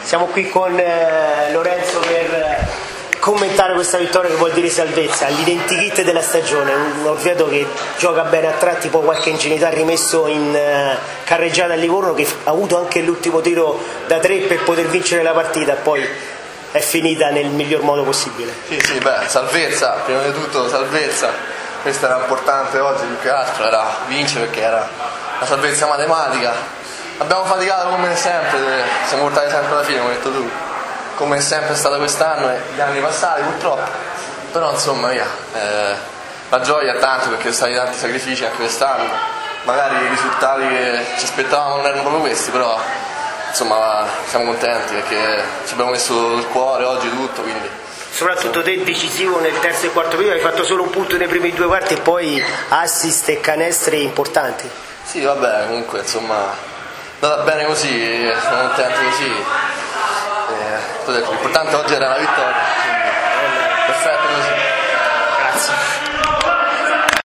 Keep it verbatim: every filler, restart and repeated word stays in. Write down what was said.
Siamo qui con eh, Lorenzo per commentare questa vittoria che vuol dire salvezza, l'identikit della stagione, un Orvieto che gioca bene a tratti, poi qualche ingenuità rimesso in uh, carreggiata a Livorno, che ha avuto anche l'ultimo tiro da tre per poter vincere la partita, poi è finita nel miglior modo possibile. Sì, sì, beh, salvezza, prima di tutto salvezza, questo era importante oggi, più che altro era vincere perché era la salvezza matematica. Abbiamo faticato come sempre, siamo portati sempre alla fine, come hai detto tu, come è sempre stato quest'anno e gli anni passati purtroppo, però insomma via, eh, la gioia è tanto perché sono stati tanti sacrifici anche quest'anno, magari i risultati che ci aspettavamo non erano proprio questi, però insomma siamo contenti perché ci abbiamo messo il cuore oggi tutto, quindi... Soprattutto te decisivo nel terzo e quarto periodo, hai fatto solo un punto nei primi due quarti e poi assist e canestri importanti. Sì, vabbè, comunque insomma è andata bene così, sono contento così. Eh, l'importante oggi era la vittoria.